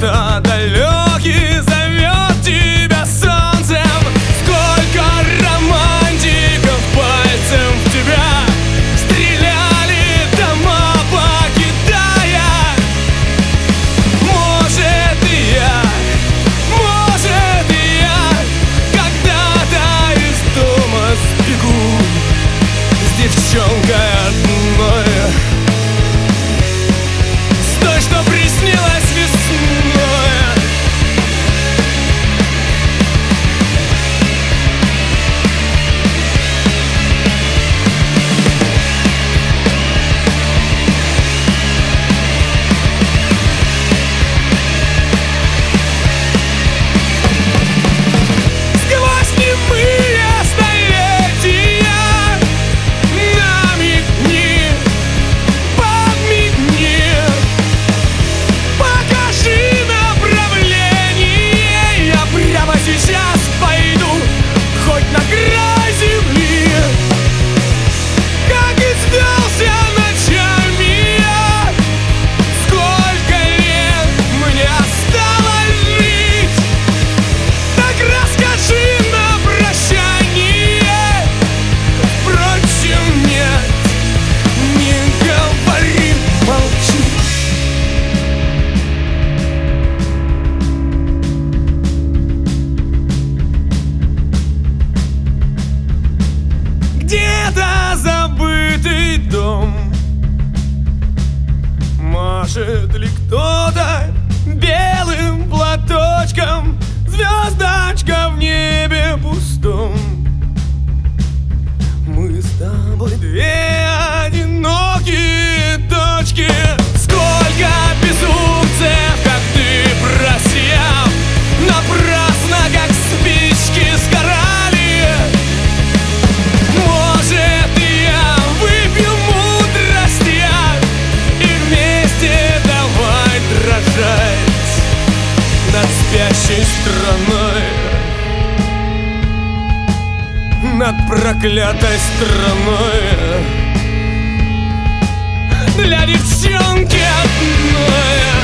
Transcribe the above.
Кто-то далекий зовет тебя солнцем. Сколько романтиков пальцем в тебя стреляли, дома покидая. Может и я когда-то из дома сбегу с девчонкой одной, с той, что приснилась весной. Сквозь немые столетия намекни, подмигни, покажи направление. Я прямо сейчас пойду хоть на край земли, как извелся ночами я. Сколько лет мне осталось жить, так расскажи на прощание. Впрочем, нет, не говори, молчи. Где-то забытый дом. Машет ли кто-то белым платочком? Звездочка в небе пустом. Мы с тобой две одинокие точки. Сколько безумцев, как ты, просияв, напрасно, как спички, сгорали. Может, и я выпью мудрости и вместе давай дрожать над спящей страной, над проклятой страной, для девчонки одной.